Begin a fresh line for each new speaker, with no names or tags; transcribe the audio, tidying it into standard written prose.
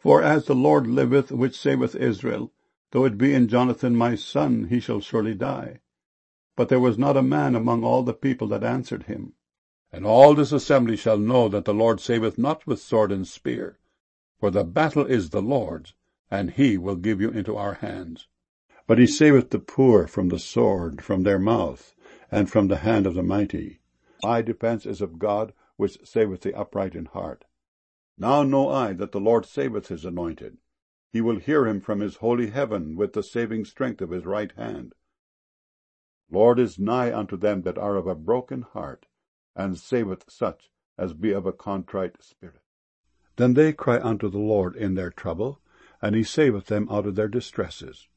For as the Lord liveth, which saveth Israel, though it be in Jonathan my son, he shall surely die. But there was not a man among all the people that answered him. And all this assembly shall know that the Lord saveth not with sword and spear, for the battle is the Lord's, and he will give you into our hands. But he saveth the poor from the sword, from their mouth, and from the hand of the mighty. My defense is of God, which saveth the upright in heart. Now know I that the Lord saveth his anointed. He will hear him from his holy heaven with the saving strength of his right hand. Lord is nigh unto them that are of a broken heart, and saveth such as be of a contrite spirit. Then they cry unto the Lord in their trouble, and he saveth them out of their distresses.